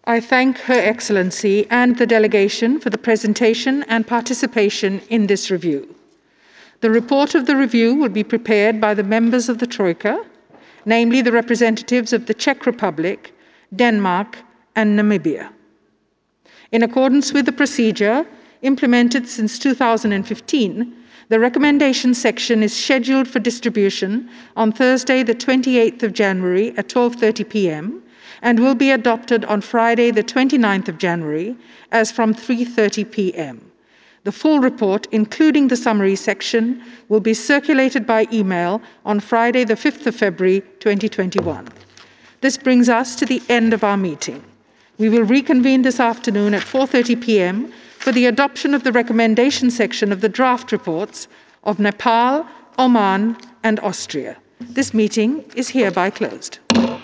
I thank Her Excellency and the delegation for the presentation and participation in this review. The report of the review will be prepared by the members of the Troika, namely the representatives of the Czech Republic, Denmark, and Namibia. In accordance with the procedure implemented since 2015, the recommendation section is scheduled for distribution on Thursday, the 28th of January at 12:30 p.m. and will be adopted on Friday, the 29th of January as from 3:30 p.m. The full report, including the summary section, will be circulated by email on Friday, the 5th of February, 2021. This brings us to the end of our meeting. We will reconvene this afternoon at 4:30 p.m. for the adoption of the recommendation section of the draft reports of Nepal, Oman, and Austria. This meeting is hereby closed.